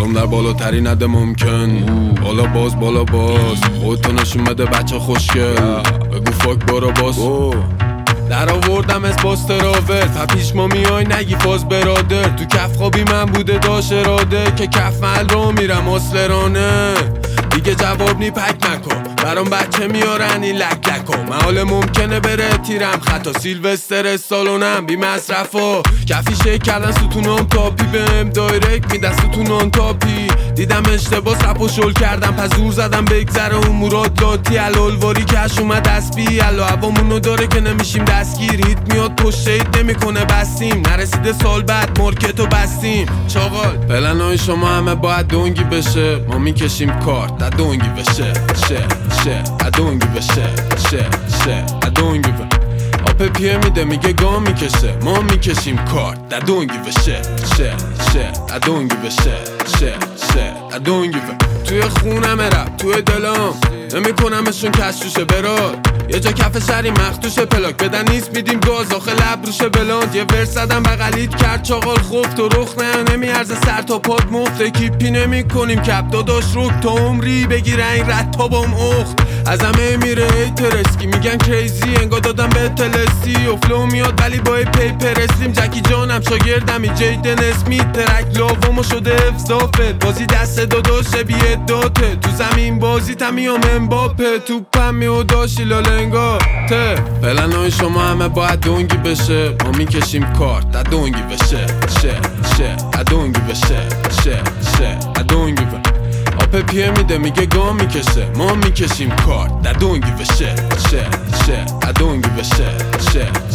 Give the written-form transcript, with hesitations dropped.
سلام در بالاتری نده ممکن. بالا باز خودتو نشون بده بچه خوشگل. بگو فاک برو باز. در آوردم از باز تراول تا پیش ما میای نگی فاز برادر. تو کف خوابی من بوده داشت اراده که کف محل رو میرم اصلرانه. دیگه جواب نی پک نکن برام بچه میارن این لک لکو. محال ممکنه بره تیرم خطا سیلوستر سالونم بی مصرف و کفی شک کردن ستونم تاپی بهم دایرکت میدن ستونم تاپی. دیدم اشتباه رپ و شل کردم پس زور زدم بگذره اون مراد لاتی. الالواری کش اومد دسبی الا هوامونو داره که نمیشیم دستگیر. هیت میاد پشت هیت نمیکنه بستیم نرسیده سال بعد مارکتو بستیم. چاقال پلنای شما همه باید دونگی بشه. ما میکشیم کارت در دونگی بشه ادونگی بشه ادونگی بشه. آپه پیه میده میگه گام میکشه. ما میکشیم کارت در دونگی بشه ادونگی بشه ادونگی بشه. توی خونم رپ توی دلم نمیکنمشون کشوشه براد. یه جا کف شری مختوشه پلاک بدن نیست میدیم گاز آخه لب روشه بلاند. یه ورس زدم بغلیت کرد چاقال خوب تو رخ نه نمیارزه سر تا پاد مفته. کیپی نمی کنیم کپ داداش روک تا عمری بگیره این رد تا بام اخت. از همه میره ترسکی میگن کریزی انگار دادم به تلسی. و فلو میاد ولی با پیپر اسلیم. جکی جانم شاگردمی جیدن اسمیت ترک لاوامو شده افزافت. بازی دست داداشه بیه داته تو زمین بازی تمیام امباپه. توپم میو داشی لالنگار ته. پلنای شما همه باید دونگی بشه. ما میکشیم کارت در دونگی بشه ادونگی بشه ادونگی بشه. آپه پیه میده میگه گام میکشه. ما میکشیم کارت در دونگی بشه ادونگی بشه